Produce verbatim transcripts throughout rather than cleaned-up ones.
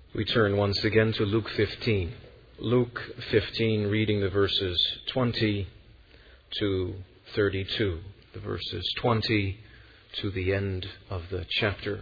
We turn once again to Luke fifteen. Luke fifteen, reading the verses twenty to thirty-two. The verses twenty to the end of the chapter.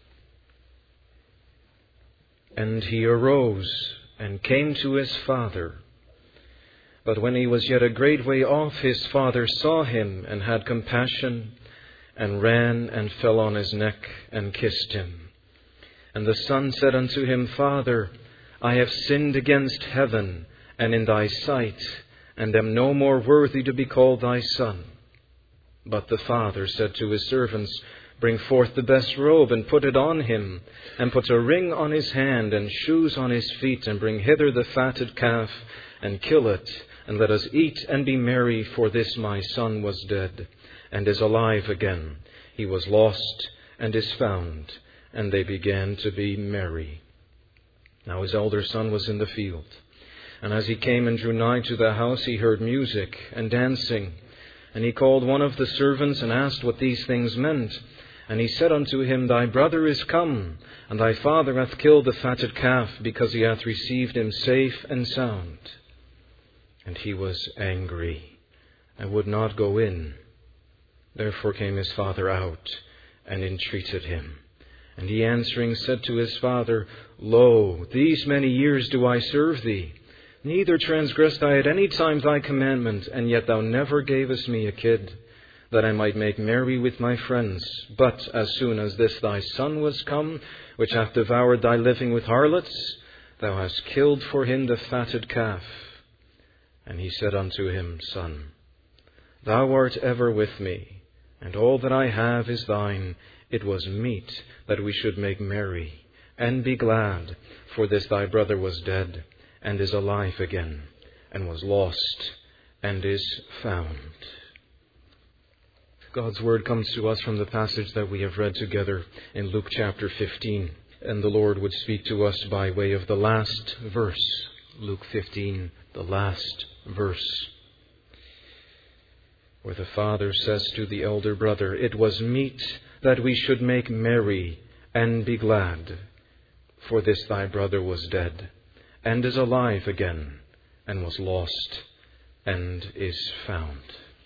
And he arose and came to his father. But when he was yet a great way off, his father saw him and had compassion, and ran and fell on his neck and kissed him. And the son said unto him, Father, I have sinned against heaven and in thy sight, and am no more worthy to be called thy son. But the father said to his servants, Bring forth the best robe, and put it on him, and put a ring on his hand, and shoes on his feet, and bring hither the fatted calf, and kill it, and let us eat and be merry, for this my son was dead, and is alive again. He was lost, and is found. And they began to be merry. Now his elder son was in the field. And as he came and drew nigh to the house, he heard music and dancing. And he called one of the servants, and asked what these things meant. And he said unto him, Thy brother is come, and thy father hath killed the fatted calf, because he hath received him safe and sound. And he was angry, and would not go in. Therefore came his father out, and entreated him. And he answering said to his father, Lo, these many years do I serve thee. Neither transgressed I at any time thy commandment, and yet thou never gavest me a kid, that I might make merry with my friends. But as soon as this thy son was come, which hath devoured thy living with harlots, thou hast killed for him the fatted calf. And he said unto him, Son, thou art ever with me, and all that I have is thine. It was meet that we should make merry and be glad, for this thy brother was dead, and is alive again, and was lost, and is found. God's word comes to us from the passage that we have read together in Luke chapter fifteen, and the Lord would speak to us by way of the last verse. Luke fifteen, the last verse, where the father says to the elder brother, It was meet that we should make merry and be glad, for this thy brother was dead, and is alive again, and was lost, and is found.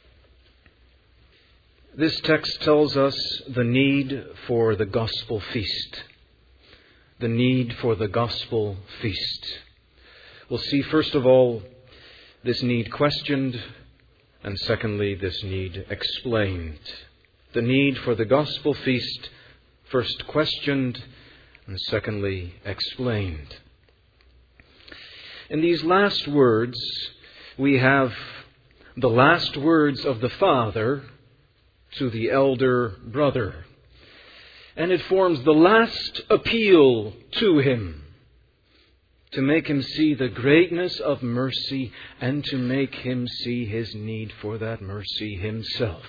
This text tells us the need for the gospel feast. The need for the gospel feast. We'll see, first of all, this need questioned, and secondly, this need explained. The need for the gospel feast, first questioned, and secondly explained. In these last words, we have the last words of the father to the elder brother. And it forms the last appeal to him, to make him see the greatness of mercy, and to make him see his need for that mercy himself.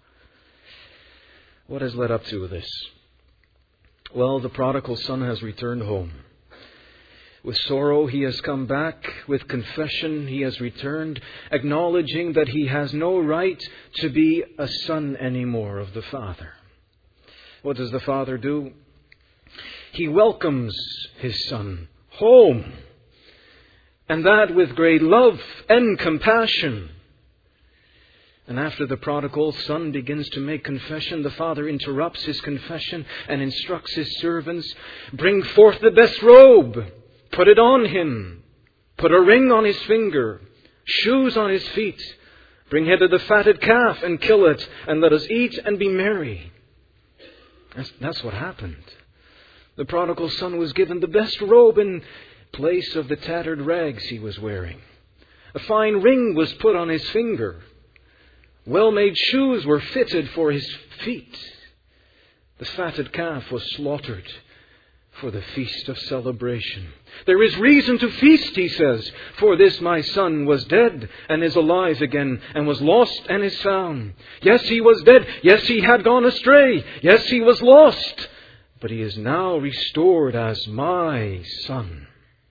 What has led up to this? Well, the prodigal son has returned home. With sorrow he has come back. With confession he has returned, acknowledging that he has no right to be a son anymore of the Father. What does the Father do? He welcomes his son home, and that with great love and compassion. And after the prodigal son begins to make confession, the father interrupts his confession and instructs his servants, Bring forth the best robe, put it on him, put a ring on his finger, shoes on his feet, bring hither the fatted calf and kill it, and let us eat and be merry. That's, that's what happened. The prodigal son was given the best robe in place of the tattered rags he was wearing. A fine ring was put on his finger. Well-made shoes were fitted for his feet. The fatted calf was slaughtered for the feast of celebration. There is reason to feast, he says, for this my son was dead and is alive again, and was lost and is found. Yes, he was dead. Yes, he had gone astray. Yes, he was lost. But he is now restored as my son.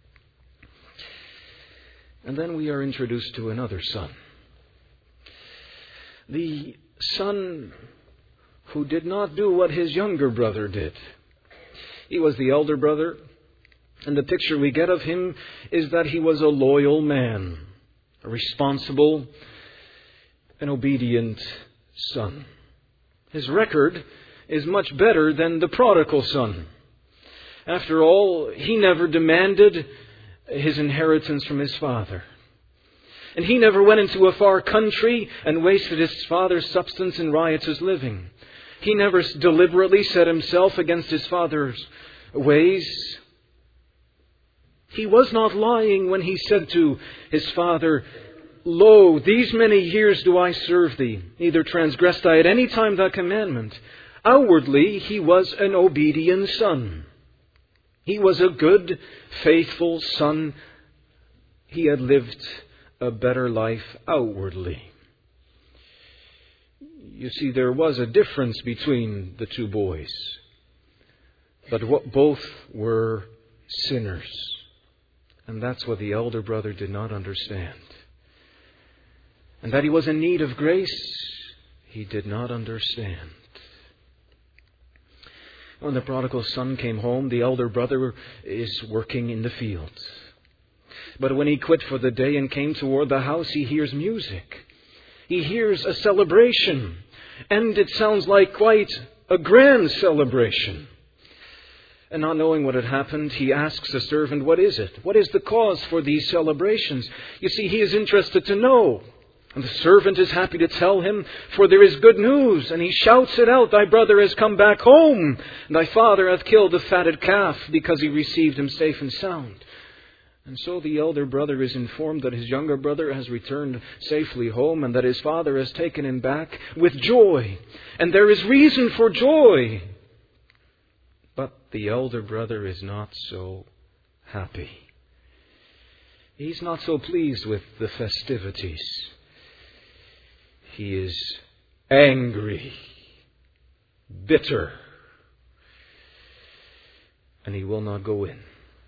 And then we are introduced to another son. The son who did not do what his younger brother did. He was the elder brother. And the picture we get of him is that he was a loyal man, a responsible and obedient son. His record is much better than the prodigal son. After all, he never demanded his inheritance from his father. And he never went into a far country and wasted his father's substance in riotous living. He never deliberately set himself against his father's ways. He was not lying when he said to his father, "Lo, these many years do I serve thee, neither transgressed I at any time thy commandment." Outwardly, he was an obedient son. He was a good, faithful son. He had lived a better life outwardly. You see, there was a difference between the two boys, but what both were sinners. And that's what the elder brother did not understand. And that he was in need of grace, he did not understand. When the prodigal son came home, the elder brother is working in the fields. But when he quit for the day and came toward the house, he hears music. He hears a celebration. And it sounds like quite a grand celebration. And not knowing what had happened, he asks the servant, "What is it? What is the cause for these celebrations?" You see, he is interested to know. And the servant is happy to tell him, for there is good news. And he shouts it out, "Thy brother has come back home, and thy father hath killed the fatted calf, because he received him safe and sound." And so the elder brother is informed that his younger brother has returned safely home, and that his father has taken him back with joy. And there is reason for joy. But the elder brother is not so happy. He's not so pleased with the festivities. He is angry, bitter, and he will not go in.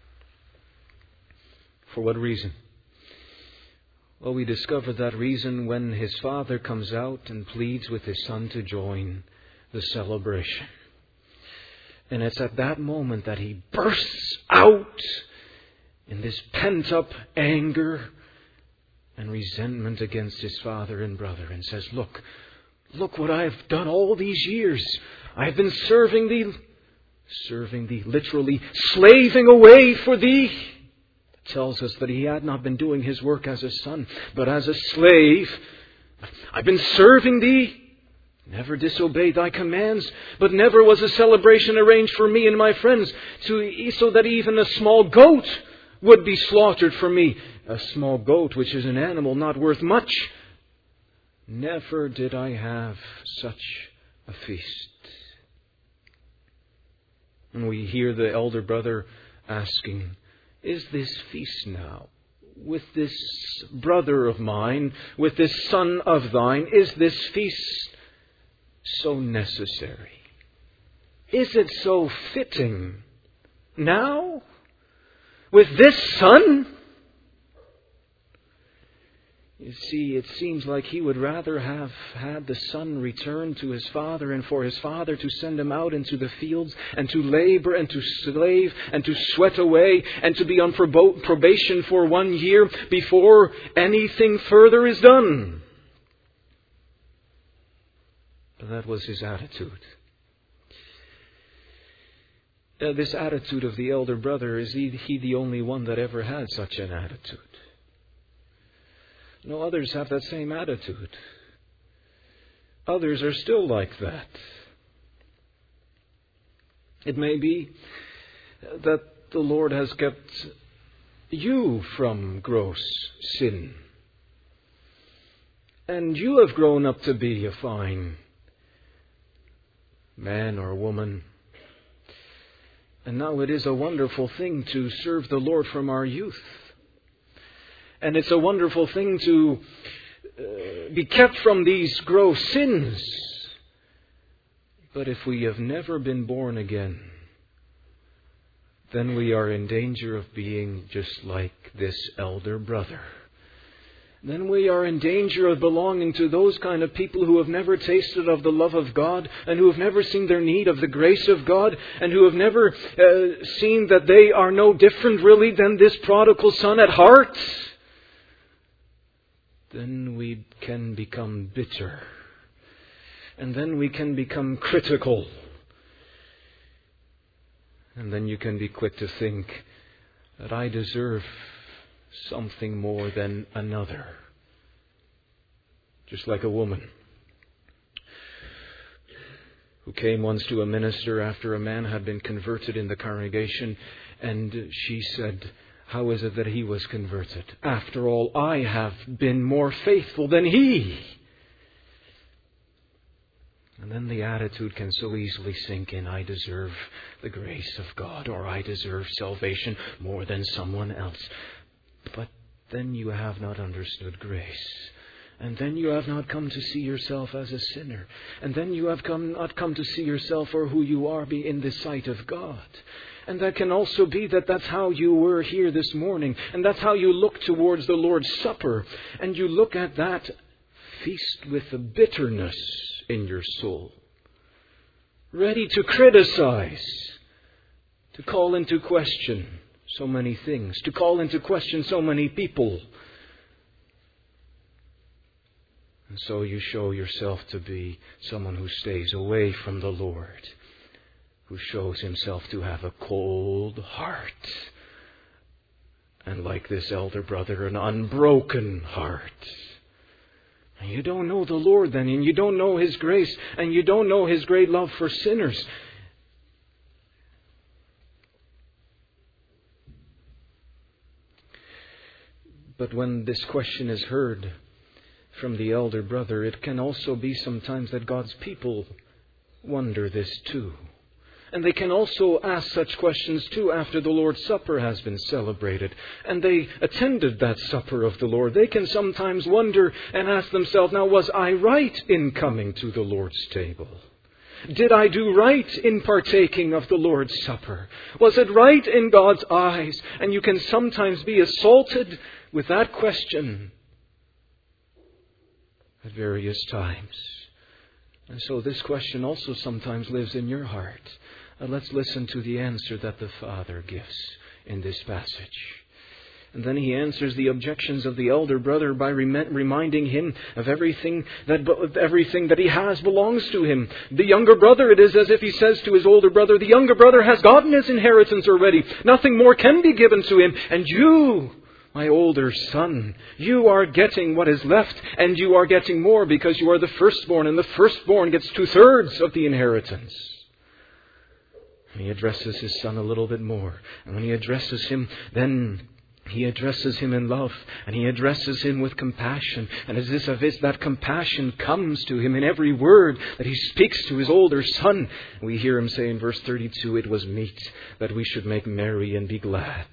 For what reason? Well, we discover that reason when his father comes out and pleads with his son to join the celebration. And it's at that moment that he bursts out in this pent-up anger and resentment against his father and brother, and says, Look, look what I have done all these years. I have been serving thee, serving thee, literally slaving away for thee. It tells us that he had not been doing his work as a son, but as a slave. I've been serving thee, never disobeyed thy commands, but never was a celebration arranged for me and my friends, to, so that even a small goat would be slaughtered for me. A small goat, which is an animal not worth much. Never did I have such a feast. And we hear the elder brother asking, "Is this feast now, with this brother of mine, with this son of thine, is this feast so necessary? Is it so fitting now, with this son?" You see, it seems like he would rather have had the son return to his father, and for his father to send him out into the fields and to labor and to slave and to sweat away and to be on prob- probation for one year before anything further is done. But that was his attitude. Uh, this attitude of the elder brother, is he, he the only one that ever had such an attitude? No, others have that same attitude. Others are still like that. It may be that the Lord has kept you from gross sin. And you have grown up to be a fine man or woman. And now it is a wonderful thing to serve the Lord from our youth. And it's a wonderful thing to uh, be kept from these gross sins. But if we have never been born again, then we are in danger of being just like this elder brother. then we are in danger of belonging to those kind of people who have never tasted of the love of God and who have never seen their need of the grace of God and who have never uh, seen that they are no different really than this prodigal son at heart. Then we can become bitter. And then we can become critical. And then you can be quick to think that I deserve something more than another. Just like a woman who came once to a minister after a man had been converted in the congregation, and she said, how is it that he was converted? After all, I have been more faithful than he. And then the attitude can so easily sink in, I deserve the grace of God, or I deserve salvation more than someone else. But then you have not understood grace. And then you have not come to see yourself as a sinner. And then you have come, not come to see yourself for who you are be in the sight of God. And that can also be that that's how you were here this morning. And that's how you look towards the Lord's Supper. And you look at that feast with a bitterness in your soul. Ready to criticize. To call into question so many things. To call into question so many people. And so you show yourself to be someone who stays away from the Lord. Who shows himself to have a cold heart. And like this elder brother, an unbroken heart. And you don't know the Lord then, and you don't know His grace, and you don't know His great love for sinners. But when this question is heard from the elder brother, it can also be sometimes that God's people wonder this too. And they can also ask such questions too after the Lord's Supper has been celebrated. And they attended that supper of the Lord. They can sometimes wonder and ask themselves, now was I right in coming to the Lord's table? Did I do right in partaking of the Lord's Supper? Was it right in God's eyes? And you can sometimes be assaulted with that question at various times. And so this question also sometimes lives in your heart. Uh, let's listen to the answer that the Father gives in this passage. And then he answers the objections of the elder brother by rem- reminding him of everything that everything that he has belongs to him. The younger brother, it is as if he says to his older brother, the younger brother has gotten his inheritance already. Nothing more can be given to him. And you, my older son, you are getting what is left, and you are getting more because you are the firstborn, and the firstborn gets two-thirds of the inheritance. And he addresses his son a little bit more. And when he addresses him, then he addresses him in love, and he addresses him with compassion. And as if it's that compassion comes to him in every word that he speaks to his older son. We hear him say in verse thirty-two, it was meet that we should make merry and be glad.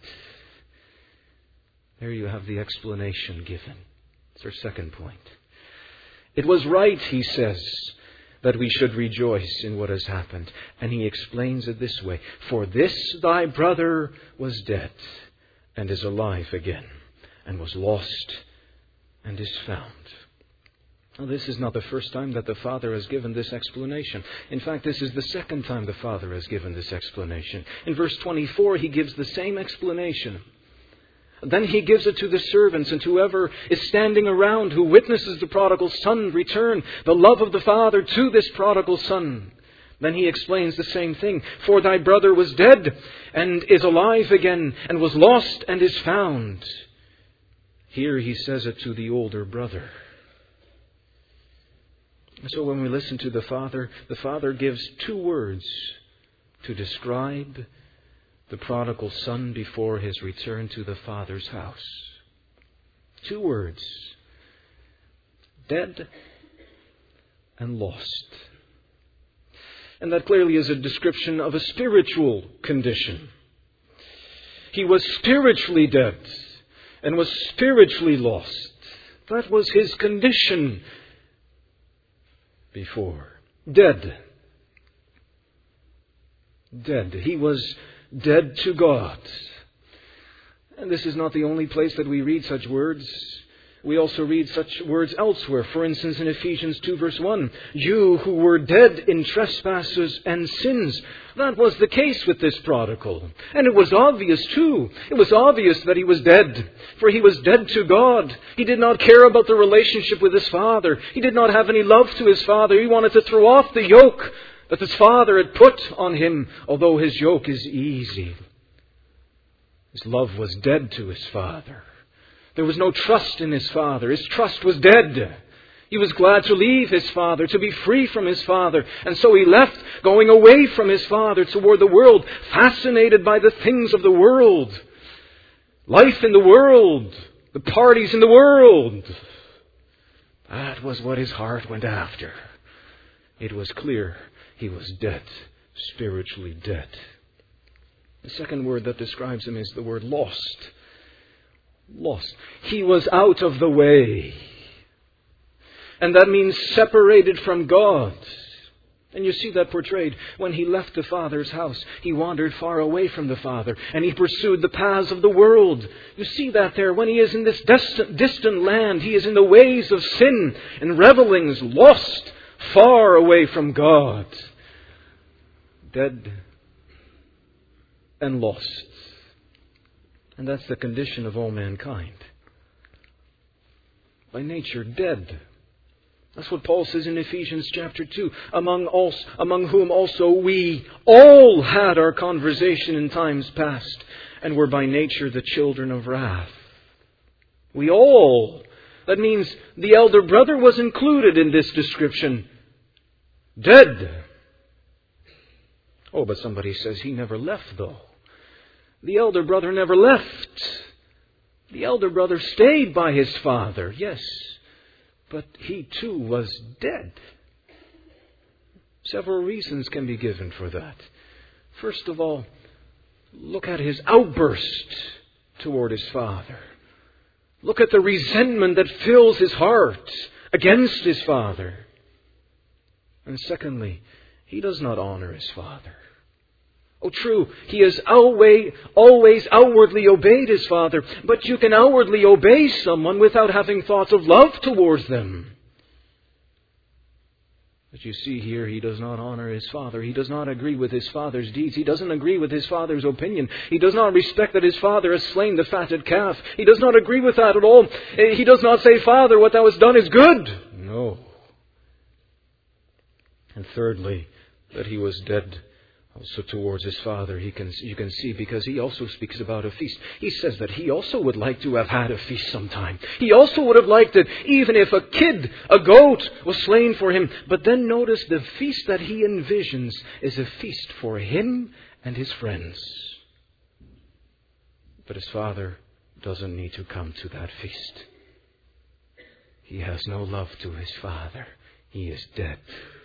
There you have the explanation given. It's our second point. It was right, he says, that we should rejoice in what has happened. And he explains it this way. For this thy brother was dead, and is alive again, and was lost, and is found. Now, this is not the first time that the Father has given this explanation. In fact, this is the second time the Father has given this explanation. In verse twenty-four, he gives the same explanation. Then he gives it to the servants and whoever is standing around who witnesses the prodigal son return the love of the Father to this prodigal son. Then he explains the same thing. For thy brother was dead and is alive again, and was lost and is found. Here he says it to the older brother. So when we listen to the Father, the Father gives two words to describe the prodigal son before his return to the Father's house. Two words. Dead and lost. And that clearly is a description of a spiritual condition. He was spiritually dead and was spiritually lost. That was his condition before. Dead. Dead. He was dead to God. And this is not the only place that we read such words. We also read such words elsewhere. For instance, in Ephesians two verse one, you who were dead in trespasses and sins. That was the case with this prodigal. And it was obvious too. It was obvious that he was dead. For he was dead to God. He did not care about the relationship with his father. He did not have any love to his father. He wanted to throw off the yoke that his father had put on him, although his yoke is easy. His love was dead to his father. There was no trust in his father. His trust was dead. He was glad to leave his father, to be free from his father. And so he left, going away from his father toward the world, fascinated by the things of the world. Life in the world. The parties in the world. That was what his heart went after. It was clear he was dead, spiritually dead. The second word that describes him is the word lost. Lost. He was out of the way. And that means separated from God. And you see that portrayed when he left the Father's house. He wandered far away from the Father, and he pursued the paths of the world. You see that there. When he is in this distant, distant land, he is in the ways of sin and revelings, lost, far away from God. Dead and lost. And that's the condition of all mankind. By nature, dead. That's what Paul says in Ephesians chapter two. Among, also, among whom also we all had our conversation in times past, and were by nature the children of wrath. We all. That means the elder brother was included in this description. Dead. Oh, but somebody says he never left though. The elder brother never left. The elder brother stayed by his father, yes. But he too was dead. Several reasons can be given for that. First of all, look at his outburst toward his father. Look at the resentment that fills his heart against his father. And secondly, he does not honor his father. Oh, true, he has always, always outwardly obeyed his father, but you can outwardly obey someone without having thoughts of love towards them. But you see here, he does not honor his father. He does not agree with his father's deeds. He doesn't agree with his father's opinion. He does not respect that his father has slain the fatted calf. He does not agree with that at all. He does not say, Father, what thou hast done is good. No. And thirdly, that he was dead also towards his father. He can, you can see, because he also speaks about a feast. He says that he also would like to have had a feast sometime. He also would have liked it, even if a kid, a goat, was slain for him. But then notice the feast that he envisions is a feast for him and his friends. But his father doesn't need to come to that feast. He has no love to his father. He is dead.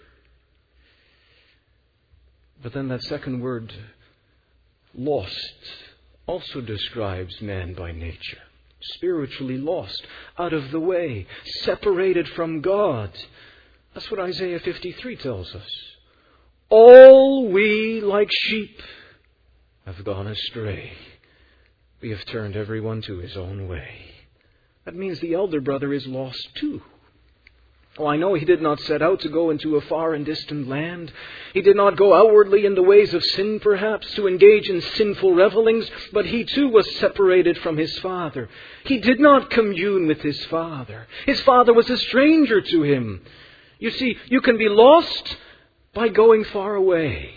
But then that second word, lost, also describes man by nature. Spiritually lost, out of the way, separated from God. That's what Isaiah fifty-three tells us. All we like sheep have gone astray. We have turned everyone to his own way. That means the elder brother is lost too. Oh, I know he did not set out to go into a far and distant land. He did not go outwardly in the ways of sin, perhaps, to engage in sinful revelings, but he too was separated from his father. He did not commune with his father. His father was a stranger to him. You see, you can be lost by going far away.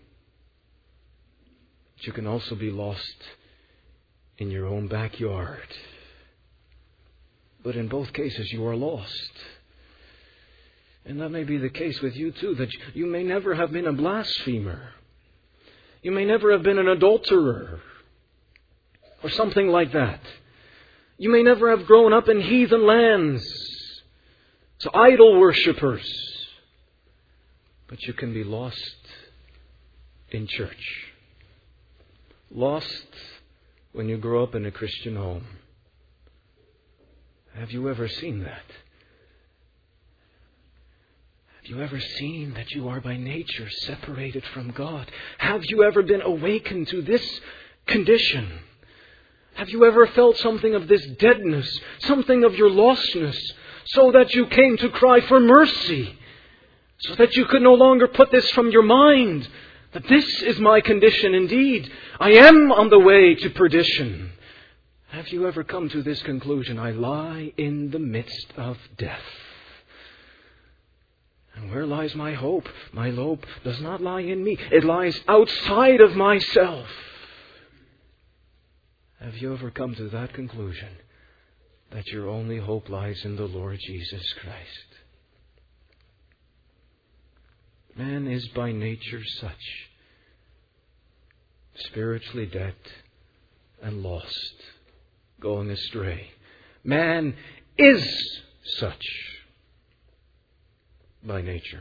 But you can also be lost in your own backyard. But in both cases, you are lost. And that may be the case with you too, that you may never have been a blasphemer. You may never have been an adulterer or something like that. You may never have grown up in heathen lands, so idol worshippers. But you can be lost in church. Lost when you grow up in a Christian home. Have you ever seen that? Have you ever seen that you are by nature separated from God? Have you ever been awakened to this condition? Have you ever felt something of this deadness, something of your lostness, so that you came to cry for mercy, so that you could no longer put this from your mind, that this is my condition indeed. I am on the way to perdition. Have you ever come to this conclusion? I lie in the midst of death. And where lies my hope? My hope does not lie in me. It lies outside of myself. Have you ever come to that conclusion? That your only hope lies in the Lord Jesus Christ. Man is by nature such, spiritually dead and lost, going astray. Man is such by nature.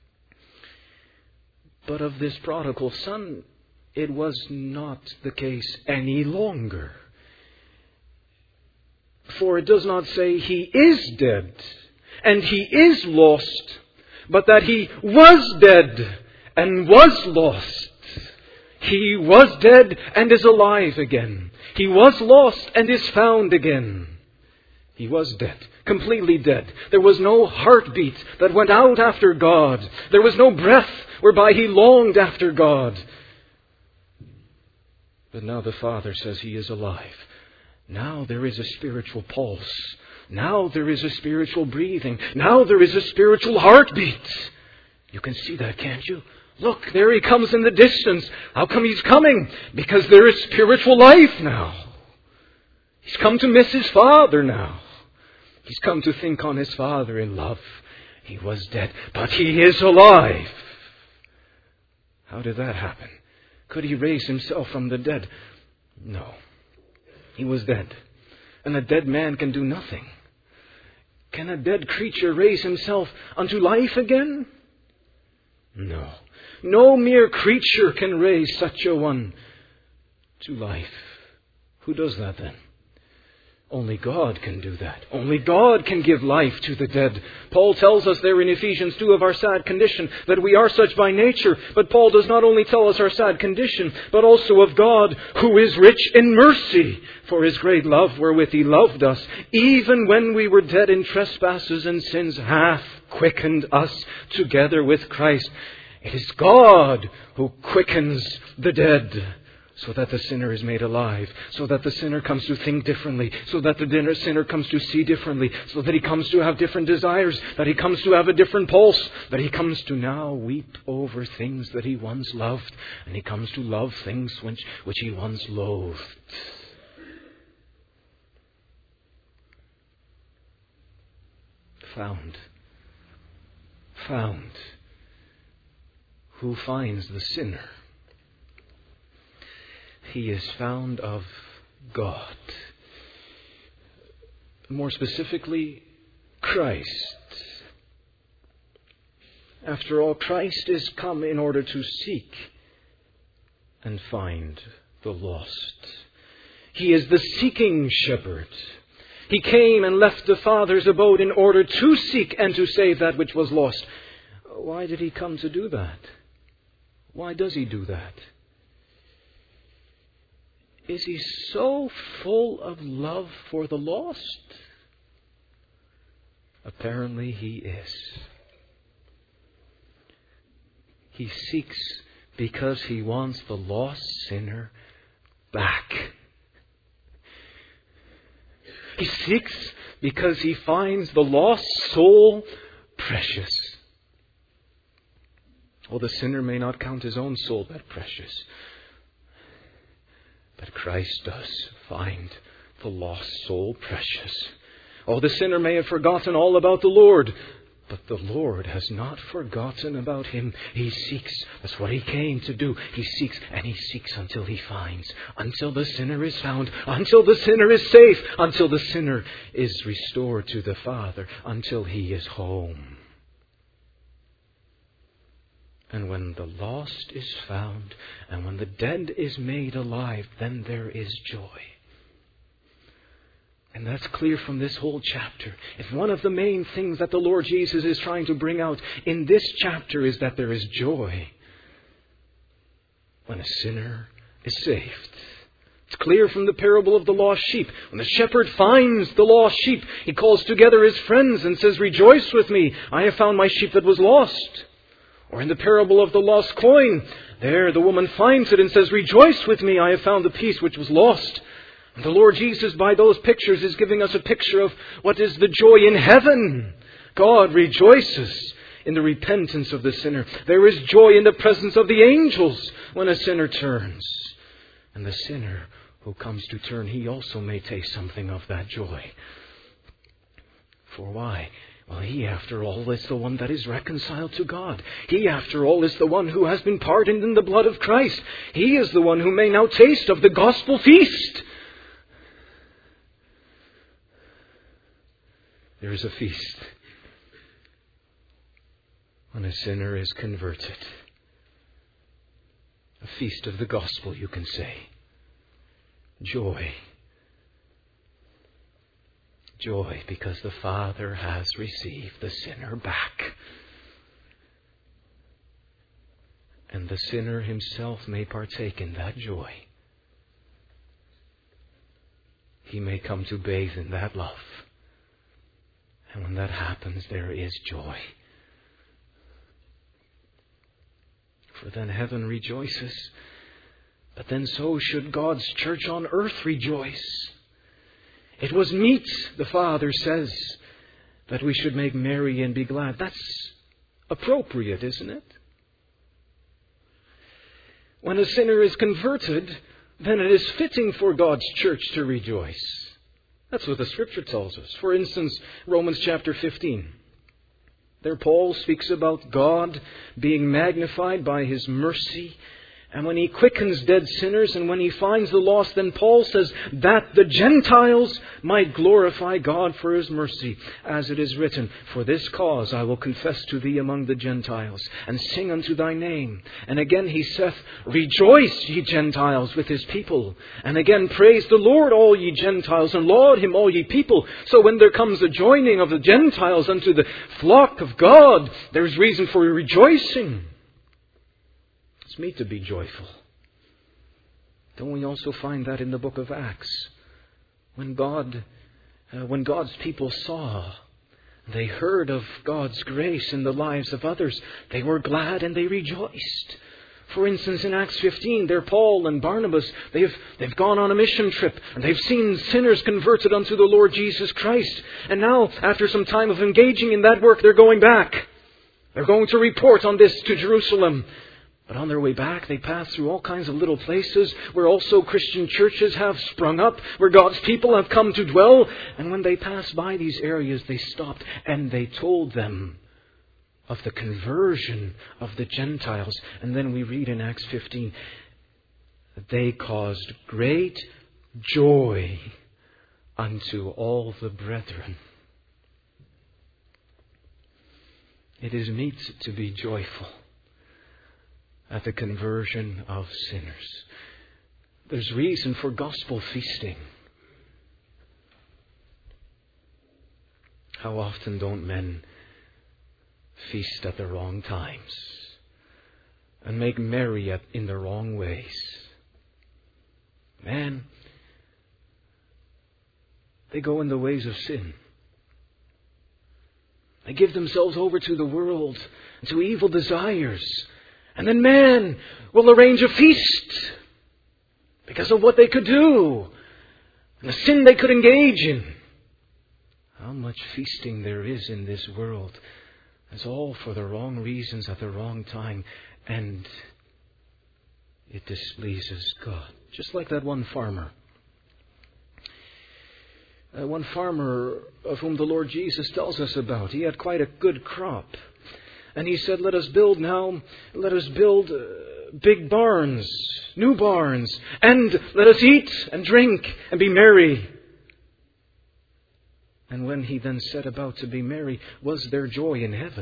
But of this prodigal son, it was not the case any longer. For it does not say he is dead and he is lost, but that he was dead and was lost. He was dead and is alive again. He was lost and is found again. He was dead, completely dead. There was no heartbeat that went out after God. There was no breath whereby he longed after God. But now the Father says he is alive. Now there is a spiritual pulse. Now there is a spiritual breathing. Now there is a spiritual heartbeat. You can see that, can't you? Look, there he comes in the distance. How come he's coming? Because there is spiritual life now. He's come to miss his Father now. He's come to think on his Father in love. He was dead, but he is alive. How did that happen? Could he raise himself from the dead? No. He was dead. And a dead man can do nothing. Can a dead creature raise himself unto life again? No. No mere creature can raise such a one to life. Who does that then? Only God can do that. Only God can give life to the dead. Paul tells us there in Ephesians two of our sad condition, that we are such by nature. But Paul does not only tell us our sad condition, but also of God, who is rich in mercy, for his great love wherewith he loved us, even when we were dead in trespasses and sins, hath quickened us together with Christ. It is God who quickens the dead, so that the sinner is made alive, so that the sinner comes to think differently, so that the sinner comes to see differently, so that he comes to have different desires, that he comes to have a different pulse, that he comes to now weep over things that he once loved, and he comes to love things which, which he once loathed. Found. Found. Who finds the sinner? He is found of God. More specifically, Christ. After all, Christ is come in order to seek and find the lost. He is the seeking shepherd. He came and left the Father's abode in order to seek and to save that which was lost. Why did he come to do that? Why does he do that? Is he so full of love for the lost? Apparently he is. He seeks because he wants the lost sinner back. He seeks because he finds the lost soul precious. Well, the sinner may not count his own soul that precious. But Christ does find the lost soul precious. Oh, the sinner may have forgotten all about the Lord, but the Lord has not forgotten about him. He seeks. That's what he came to do. He seeks, and he seeks until he finds. Until the sinner is found. Until the sinner is safe. Until the sinner is restored to the Father. Until he is home. And when the lost is found, and when the dead is made alive, then there is joy. And that's clear from this whole chapter. If one of the main things that the Lord Jesus is trying to bring out in this chapter is that there is joy when a sinner is saved. It's clear from the parable of the lost sheep. When the shepherd finds the lost sheep, he calls together his friends and says, "Rejoice with me, I have found my sheep that was lost." Or in the parable of the lost coin, there the woman finds it and says, "Rejoice with me, I have found the piece which was lost." And the Lord Jesus, by those pictures, is giving us a picture of what is the joy in heaven. God rejoices in the repentance of the sinner. There is joy in the presence of the angels when a sinner turns. And the sinner who comes to turn, he also may taste something of that joy. For why? Well, he, after all, is the one that is reconciled to God. He, after all, is the one who has been pardoned in the blood of Christ. He is the one who may now taste of the gospel feast. There is a feast when a sinner is converted. A feast of the gospel, you can say. Joy. Joy because the Father has received the sinner back. And the sinner himself may partake in that joy. He may come to bathe in that love. And when that happens, there is joy. For then heaven rejoices. But then so should God's church on earth rejoice. It was meet, the Father says, that we should make merry and be glad. That's appropriate, isn't it? When a sinner is converted, then it is fitting for God's church to rejoice. That's what the Scripture tells us. For instance, Romans chapter fifteen. There Paul speaks about God being magnified by His mercy. And when He quickens dead sinners and when He finds the lost, then Paul says that the Gentiles might glorify God for His mercy. As it is written, "For this cause I will confess to thee among the Gentiles, and sing unto thy name." And again He saith, "Rejoice, ye Gentiles, with His people." And again, "Praise the Lord, all ye Gentiles, and laud Him, all ye people." So when there comes a joining of the Gentiles unto the flock of God, there is reason for rejoicing. It's meet to be joyful. Don't we also find that in the book of Acts? When God, uh, when God's people saw, they heard of God's grace in the lives of others, they were glad and they rejoiced. For instance, in Acts fifteen, there Paul and Barnabas, they've, they've gone on a mission trip and they've seen sinners converted unto the Lord Jesus Christ. And now, after some time of engaging in that work, they're going back. They're going to report on this to Jerusalem. But on their way back, they pass through all kinds of little places where also Christian churches have sprung up, where God's people have come to dwell. And when they passed by these areas, they stopped and they told them of the conversion of the Gentiles. And then we read in Acts fifteen that they caused great joy unto all the brethren. It is meet to be joyful at the conversion of sinners. There's reason for gospel feasting. How often don't men feast at the wrong times and make merry at, in the wrong ways? Man, they go in the ways of sin. They give themselves over to the world and to evil desires. And then man will arrange a feast because of what they could do and the sin they could engage in. How much feasting there is in this world. It's all for the wrong reasons at the wrong time. And it displeases God. Just like that one farmer. Uh, one farmer of whom the Lord Jesus tells us about. He had quite a good crop. And he said, let us build now, let us build uh, big barns, new barns, and let us eat and drink and be merry. And when he then set about to be merry, was there joy in heaven?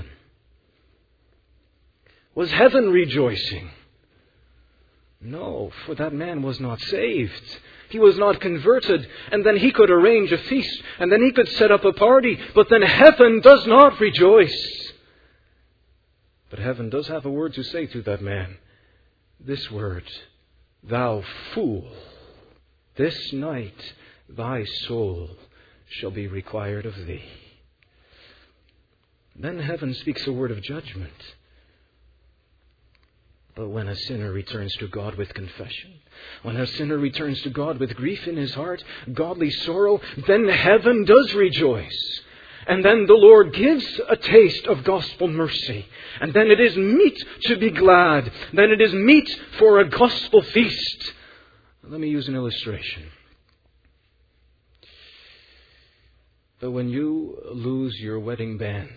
Was heaven rejoicing? No, for that man was not saved. He was not converted. And then he could arrange a feast. And then he could set up a party. But then heaven does not rejoice. But heaven does have a word to say to that man. This word, thou fool. This night thy soul shall be required of thee. Then heaven speaks a word of judgment. But when a sinner returns to God with confession, when a sinner returns to God with grief in his heart, godly sorrow, then heaven does rejoice. And then the Lord gives a taste of gospel mercy. And then it is meet to be glad. Then it is meet for a gospel feast. Let me use an illustration. But when you lose your wedding band,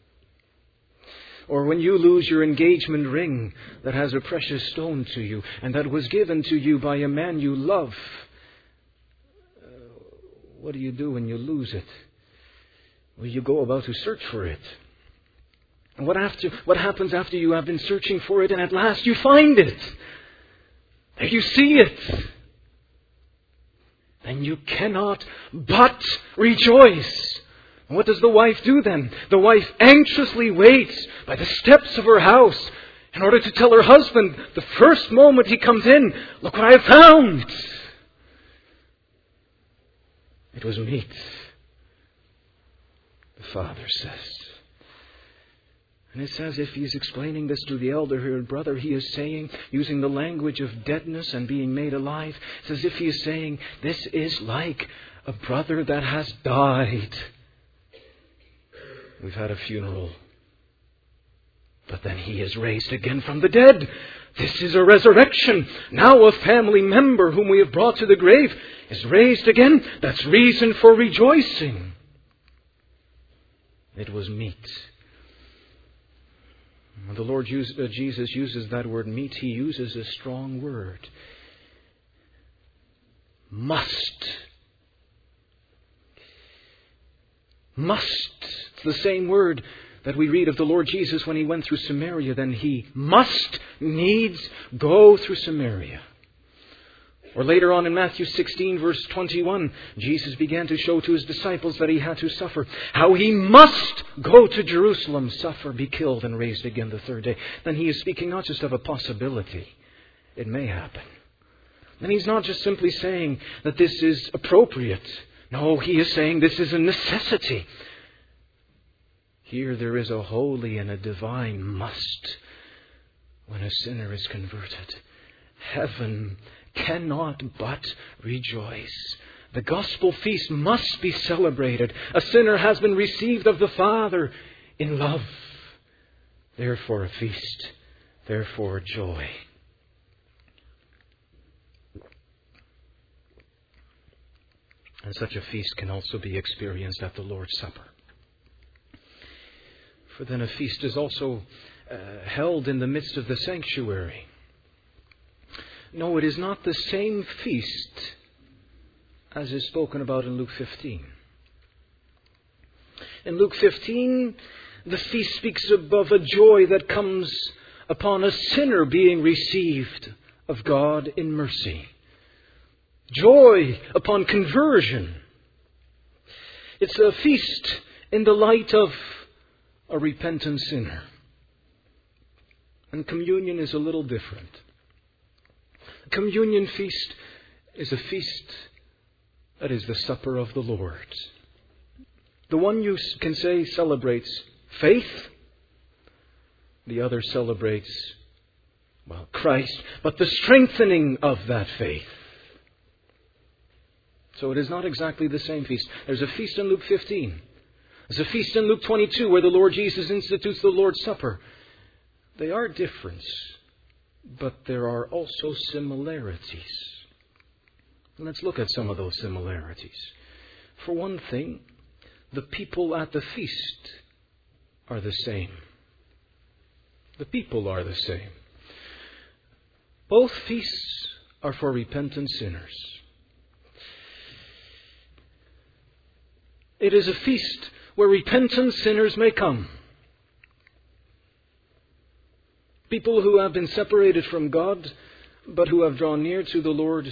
or when you lose your engagement ring that has a precious stone to you and that was given to you by a man you love, uh, what do you do when you lose it? Well, you go about to search for it. And what, after, what happens after you have been searching for it and at last you find it? And you see it. And you cannot but rejoice. And what does the wife do then? The wife anxiously waits by the steps of her house in order to tell her husband the first moment he comes in, look what I have found. It was meat, the father says. And it's as if he's explaining this to the elder here, brother. He is saying, using the language of deadness and being made alive, it's as if he is saying, this is like a brother that has died. We've had a funeral. But then he is raised again from the dead. This is a resurrection. Now a family member whom we have brought to the grave is raised again. That's reason for rejoicing. It was meat. When the Lord Jesus uses that word meat, he uses a strong word. Must. Must. It's the same word that we read of the Lord Jesus when he went through Samaria. Then he must needs go through Samaria. Or later on in Matthew sixteen, verse twenty-one, Jesus began to show to his disciples that he had to suffer. How he must go to Jerusalem, suffer, be killed, and raised again the third day. Then he is speaking not just of a possibility. It may happen. And he's not just simply saying that this is appropriate. No, he is saying this is a necessity. Here there is a holy and a divine must when a sinner is converted. Heaven cannot but rejoice. The gospel feast must be celebrated. A sinner has been received of the Father in love. Therefore a feast. Therefore joy. And such a feast can also be experienced at the Lord's Supper. For then a feast is also uh, held in the midst of the sanctuary. No, it is not the same feast as is spoken about in Luke fifteen. In Luke fifteen, the feast speaks of a joy that comes upon a sinner being received of God in mercy. Joy upon conversion. It's a feast in the light of a repentant sinner. And communion is a little different. A communion feast is a feast that is the supper of the Lord. The one you can say celebrates faith. The other celebrates, well, Christ, but the strengthening of that faith. So it is not exactly the same feast. There's a feast in Luke fifteen. There's a feast in Luke twenty-two where the Lord Jesus institutes the Lord's Supper. They are different, but there are also similarities. Let's look at some of those similarities. For one thing, the people at the feast are the same. The people are the same. Both feasts are for repentant sinners. It is a feast where repentant sinners may come. People who have been separated from God, but who have drawn near to the Lord.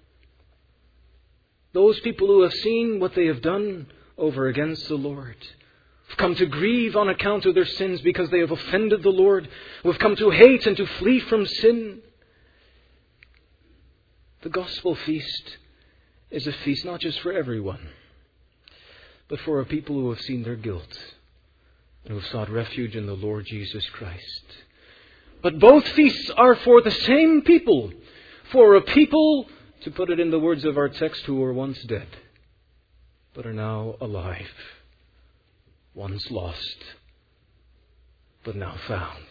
Those people who have seen what they have done over against the Lord, have come to grieve on account of their sins because they have offended the Lord, who have come to hate and to flee from sin. The gospel feast is a feast not just for everyone, but for a people who have seen their guilt and who have sought refuge in the Lord Jesus Christ. But both feasts are for the same people, for a people, to put it in the words of our text, who were once dead, but are now alive, once lost, but now found.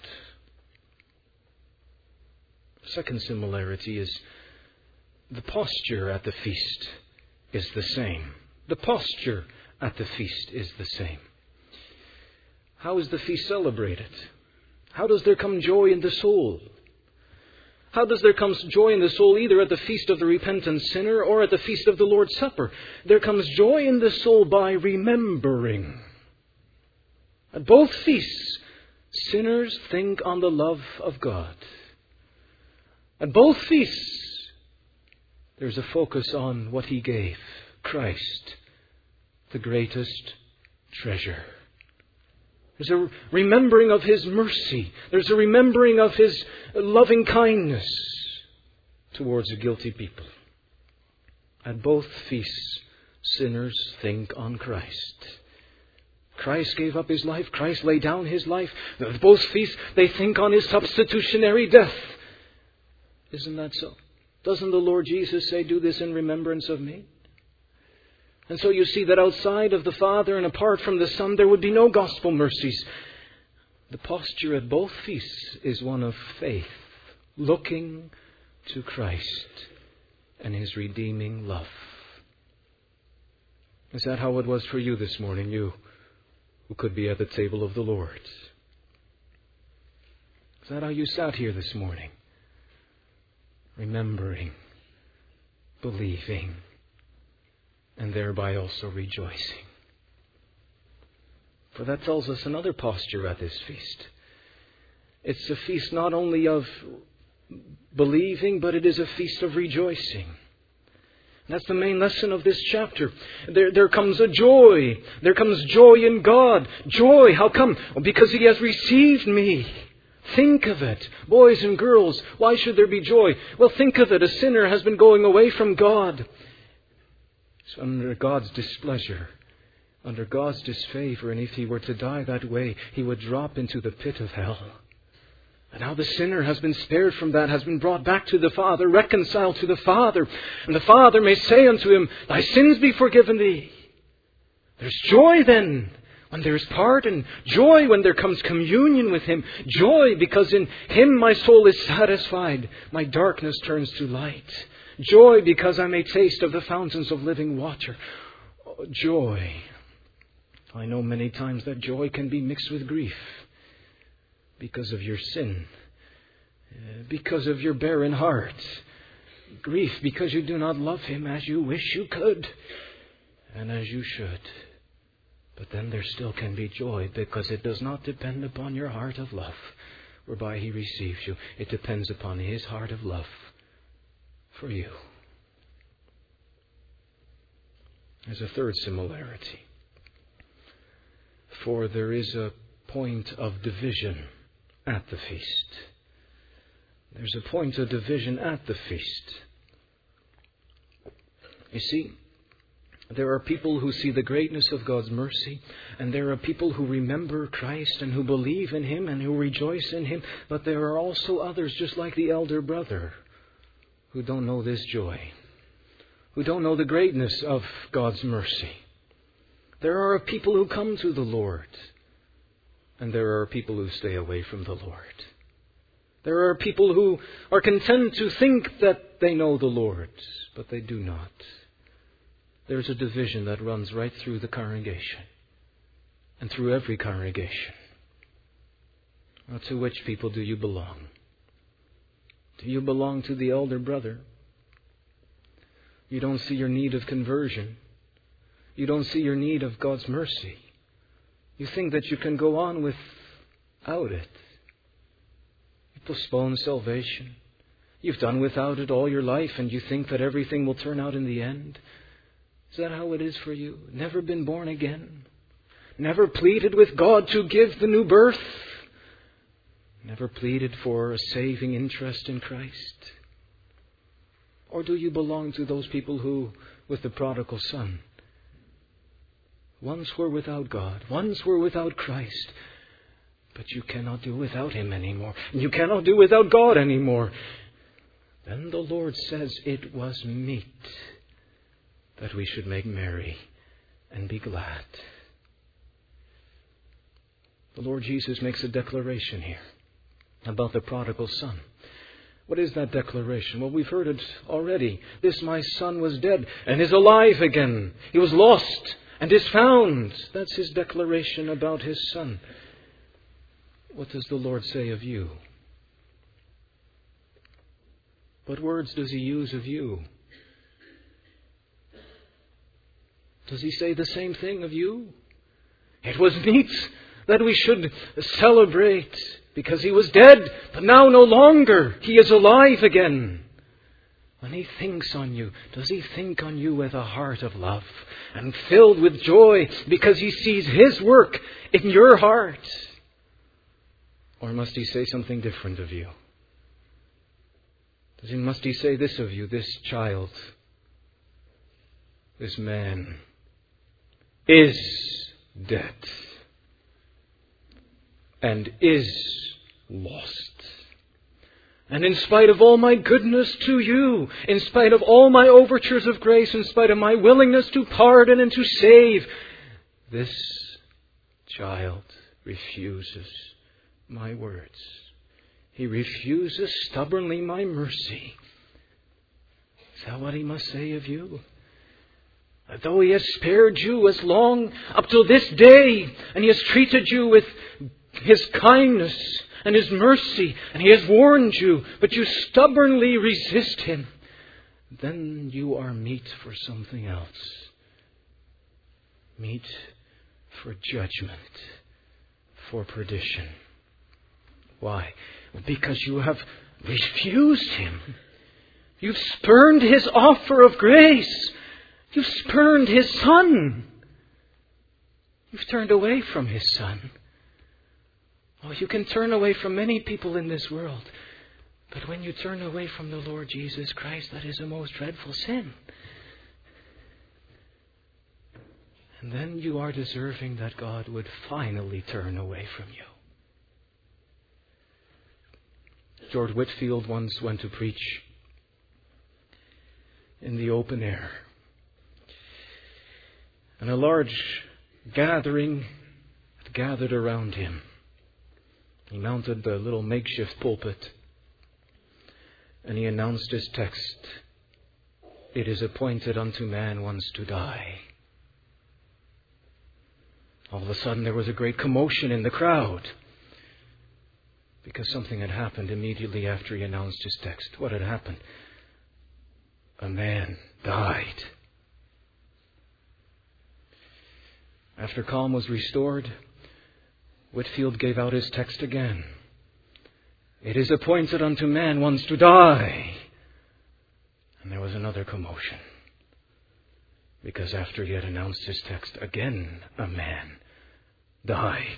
The second similarity is the posture at the feast is the same. The posture at the feast is the same. How is the feast celebrated? How does there come joy in the soul? How does there come joy in the soul either at the feast of the repentant sinner or at the feast of the Lord's Supper? There comes joy in the soul by remembering. At both feasts, sinners think on the love of God. At both feasts, there's a focus on what He gave, Christ, the greatest treasure. There's a remembering of His mercy. There's a remembering of His loving kindness towards a guilty people. At both feasts, sinners think on Christ. Christ gave up His life. Christ laid down His life. At both feasts, they think on His substitutionary death. Isn't that so? Doesn't the Lord Jesus say, "Do this in remembrance of me"? And so you see that outside of the Father and apart from the Son, there would be no gospel mercies. The posture at both feasts is one of faith, looking to Christ and His redeeming love. Is that how it was for you this morning, you who could be at the table of the Lord? Is that how you sat here this morning? Remembering, believing, and thereby also rejoicing. For that tells us another posture at this feast. It's a feast not only of believing, but it is a feast of rejoicing. That's the main lesson of this chapter. There, there comes a joy. There comes joy in God. Joy, how come? Well, because He has received me. Think of it. Boys and girls, why should there be joy? Well, think of it. A sinner has been going away from God. It's under God's displeasure, under God's disfavor, and if he were to die that way, he would drop into the pit of hell. And now the sinner has been spared from that, has been brought back to the Father, reconciled to the Father. And the Father may say unto him, "Thy sins be forgiven thee." There's joy then when there's pardon. Joy when there comes communion with Him. Joy because in Him my soul is satisfied. My darkness turns to light. Joy because I may taste of the fountains of living water. Oh, joy. I know many times that joy can be mixed with grief because of your sin, because of your barren heart. Grief because you do not love Him as you wish you could and as you should. But then there still can be joy because it does not depend upon your heart of love whereby He receives you. It depends upon His heart of love for you. There's a third similarity. For there is a point of division at the feast. There's a point of division at the feast. You see, there are people who see the greatness of God's mercy, and there are people who remember Christ and who believe in Him and who rejoice in Him, but there are also others, just like the elder brother, who don't know this joy, who don't know the greatness of God's mercy. There are people who come to the Lord, and there are people who stay away from the Lord. There are people who are content to think that they know the Lord, but they do not. There's a division that runs right through the congregation, and through every congregation. Well, to which people do you belong? Do you belong to the elder brother? You don't see your need of conversion. You don't see your need of God's mercy. You think that you can go on without it. You postpone salvation. You've done without it all your life, and you think that everything will turn out in the end. Is that how it is for you? Never been born again? Never pleaded with God to give the new birth? Never pleaded for a saving interest in Christ? Or do you belong to those people who with the prodigal son. Once were without God. Once were without Christ. But you cannot do without Him anymore. And you cannot do without God anymore. Then the Lord says it was meet that we should make merry and be glad. The Lord Jesus makes a declaration here about the prodigal son. What is that declaration? Well, we've heard it already. This my son was dead and is alive again. He was lost and is found. That's His declaration about His son. What does the Lord say of you? What words does He use of you? Does He say the same thing of you? It was meet that we should celebrate because he was dead, but now no longer. He is alive again. When He thinks on you, does He think on you with a heart of love and filled with joy because He sees His work in your heart? Or must He say something different of you? Does he, must He say this of you, this child, this man is dead and is lost. And in spite of all my goodness to you, in spite of all my overtures of grace, in spite of my willingness to pardon and to save, this child refuses my words. He refuses stubbornly my mercy. Is that what He must say of you? That though He has spared you as long up till this day, and He has treated you with His kindness and His mercy, and He has warned you, but you stubbornly resist Him, then you are meet for something else. Meet for judgment, for perdition. Why? Because you have refused Him. You've spurned His offer of grace. You've spurned His Son. You've turned away from His Son. Oh, you can turn away from many people in this world. But when you turn away from the Lord Jesus Christ, that is a most dreadful sin. And then you are deserving that God would finally turn away from you. George Whitefield once went to preach in the open air. And a large gathering had gathered around him. He mounted the little makeshift pulpit and he announced his text. It is appointed unto man once to die. All of a sudden there was a great commotion in the crowd because something had happened immediately after he announced his text. What had happened? A man died. After calm was restored, Whitefield gave out his text again. It is appointed unto man once to die. And there was another commotion. Because after he had announced his text, again a man died.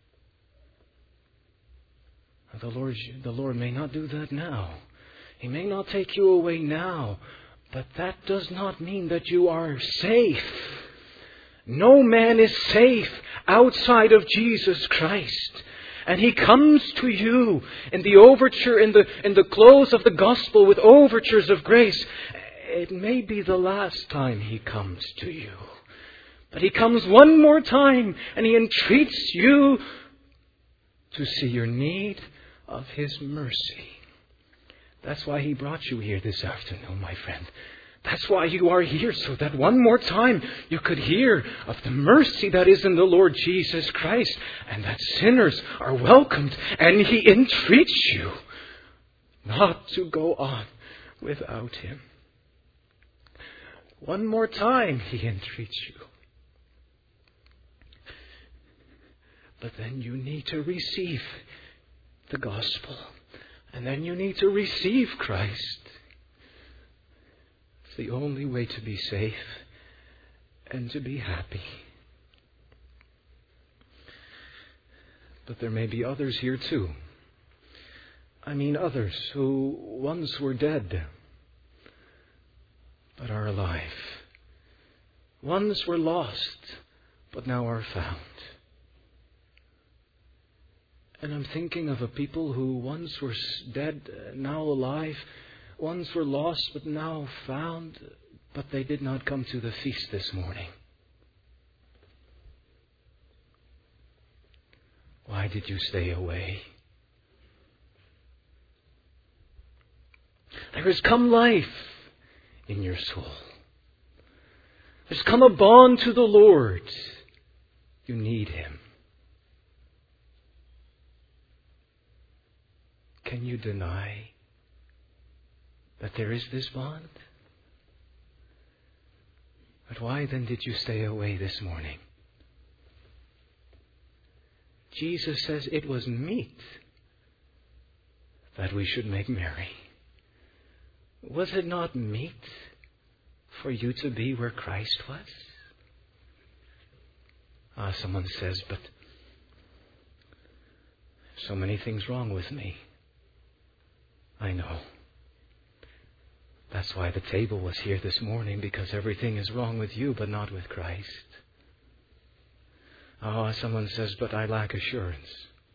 The Lord, the Lord may not do that now. He may not take you away now. But that does not mean that you are safe. No man is safe outside of Jesus Christ. And He comes to you in the overture, in the, in the close of the gospel with overtures of grace. It may be the last time He comes to you. But He comes one more time and He entreats you to see your need of His mercy. That's why He brought you here this afternoon, my friend. That's why you are here, so that one more time you could hear of the mercy that is in the Lord Jesus Christ, and that sinners are welcomed, and He entreats you not to go on without Him. One more time He entreats you. But then you need to receive the gospel, and then you need to receive Christ. The only way to be safe and to be happy. But there may be others here too. I mean others who once were dead but are alive Once were lost, but now are found. And I'm thinking of a people who once were dead, now alive. Once were lost, but now found. But they did not come to the feast this morning. Why did you stay away? There has come life in your soul. There's come a bond to the Lord. You need Him. Can you deny that there is this bond? But why then did you stay away this morning? Jesus says it was meet that we should make merry. Was it not meet for you to be where Christ was? Ah, someone says, but so many things wrong with me. I know. That's why the table was here this morning, because everything is wrong with you, but not with Christ. Oh, someone says, but I lack assurance.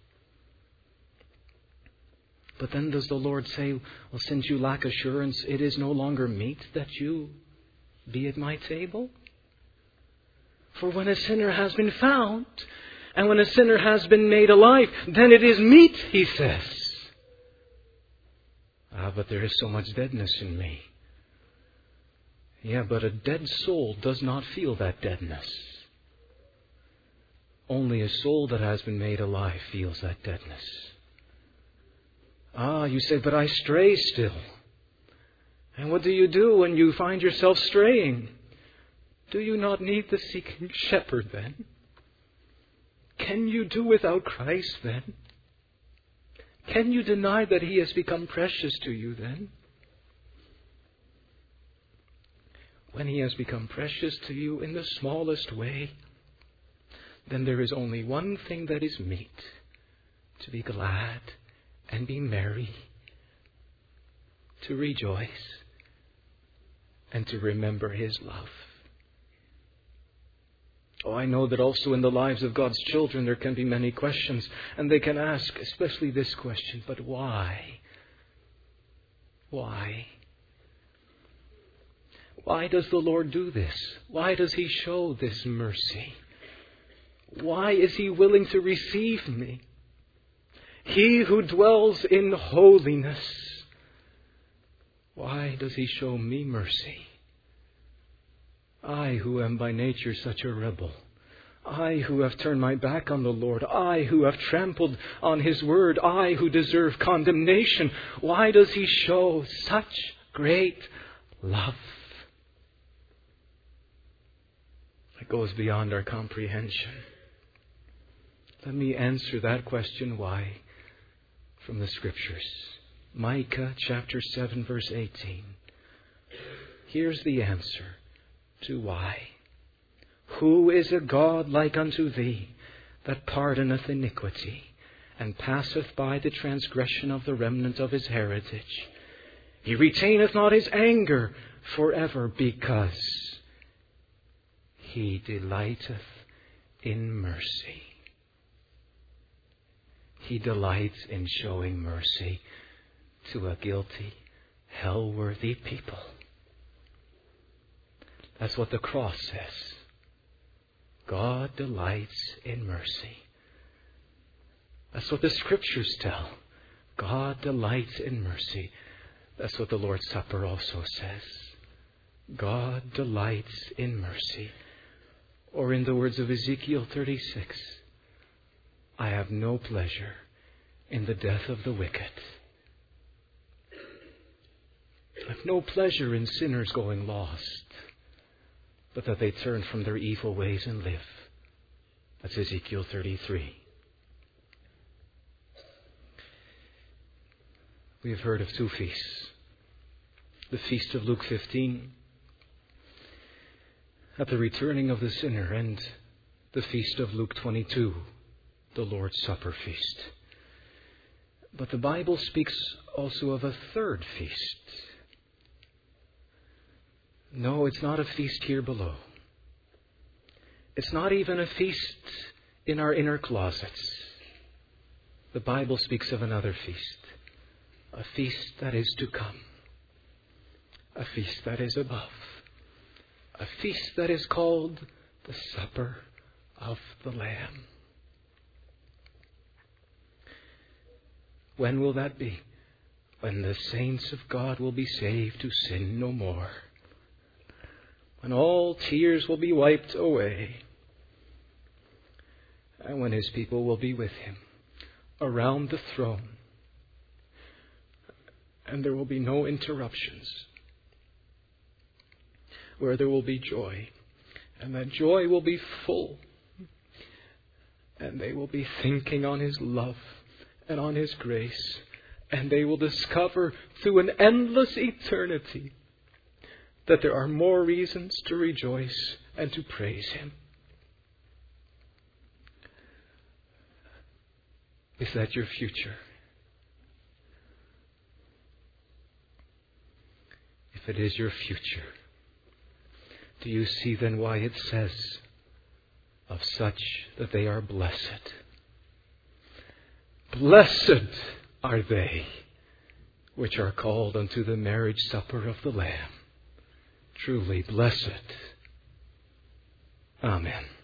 But then does the Lord say, well, since you lack assurance, it is no longer meet that you be at my table? For when a sinner has been found, and when a sinner has been made alive, then it is meet, He says. Ah, but there is so much deadness in me. Yeah, but a dead soul does not feel that deadness. Only a soul that has been made alive feels that deadness. Ah, you say, but I stray still. And what do you do when you find yourself straying? Do you not need the seeking shepherd then? Can you do without Christ then? Can you deny that He has become precious to you then? When He has become precious to you in the smallest way, then there is only one thing that is meet: to be glad and be merry, to rejoice and to remember His love. Oh, I know that also in the lives of God's children there can be many questions, and they can ask, especially this question, but why? Why? Why does the Lord do this? Why does He show this mercy? Why is He willing to receive me? He who dwells in holiness. Why does He show me mercy? I who am by nature such a rebel. I who have turned my back on the Lord. I who have trampled on His word. I who deserve condemnation. Why does He show such great love? It goes beyond our comprehension. Let me answer that question, why, from the Scriptures. Micah chapter seven, verse eighteen. Here's the answer to why. Who is a God like unto thee, that pardoneth iniquity, and passeth by the transgression of the remnant of His heritage? He retaineth not His anger forever, because He delighteth in mercy. He delights in showing mercy to a guilty, hell-worthy people. That's what the cross says. God delights in mercy. That's what the Scriptures tell. God delights in mercy. That's what the Lord's Supper also says. God delights in mercy. Or in the words of Ezekiel thirty-six, I have no pleasure in the death of the wicked. I have no pleasure in sinners going lost, but that they turn from their evil ways and live. That's Ezekiel thirty-three. We have heard of two feasts. The feast of Luke fifteen, at the returning of the sinner, and the feast of Luke twenty-two, the Lord's Supper feast. But the Bible speaks also of a third feast. No, it's not a feast here below. It's not even a feast in our inner closets. The Bible speaks of another feast. A feast that is to come. A feast that is above. A feast that is called the Supper of the Lamb. When will that be? When the saints of God will be saved to sin no more. When all tears will be wiped away. And when His people will be with Him around the throne. And there will be no interruptions. Where there will be joy. And that joy will be full. And they will be thinking on His love and on His grace. And they will discover through an endless eternity that there are more reasons to rejoice and to praise Him. Is that your future? If it is your future, do you see then why it says of such that they are blessed? Blessed are they which are called unto the marriage supper of the Lamb. Truly blessed. Amen.